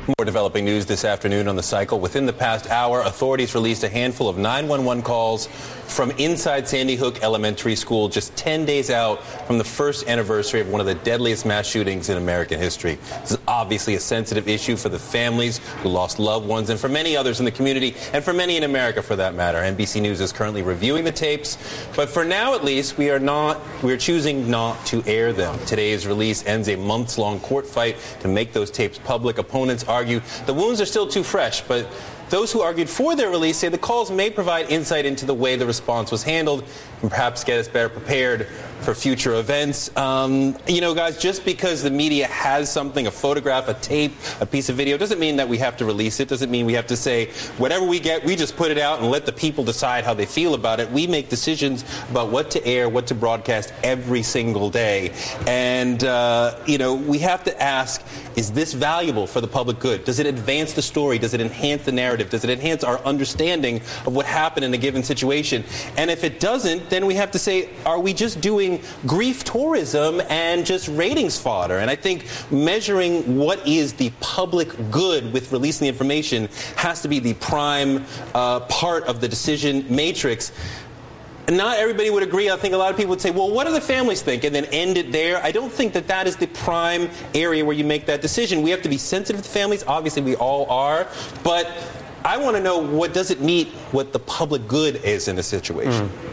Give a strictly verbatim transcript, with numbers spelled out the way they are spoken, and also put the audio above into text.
More developing news this afternoon on The Cycle. Within the past hour, authorities released a handful of nine one one calls from inside Sandy Hook Elementary School, just ten days out from the first anniversary of one of the deadliest mass shootings in American history. This is obviously a sensitive issue for the families who lost loved ones and for many others in the community and for many in America, for that matter. N B C News is currently reviewing the tapes, but for now at least, we are not, we're choosing not to air them. Today's release ends a months-long court fight to make those tapes public. Opponents argue the wounds are still too fresh, but those who argued for their release say the calls may provide insight into the way the response was handled and perhaps get us better prepared for future events. Um, you know, guys, just because the media has something, a photograph, a tape, a piece of video, doesn't mean that we have to release it. Doesn't mean we have to say, whatever we get, we just put it out and let the people decide how they feel about it. We make decisions about what to air, what to broadcast every single day. And, uh, you know, we have to ask, is this valuable for the public good? Does it advance the story? Does it enhance the narrative? Does it enhance our understanding of what happened in a given situation? And if it doesn't, then we have to say, are we just doing grief tourism and just ratings fodder? And I think measuring what is the public good with releasing the information has to be the prime uh, part of the decision matrix. Not everybody would agree. I think a lot of people would say, well, what do the families think? And then end it there. I don't think that that is the prime area where you make that decision. We have to be sensitive to families. Obviously, we all are. But I want to know, what does it mean what the public good is in a situation? Mm.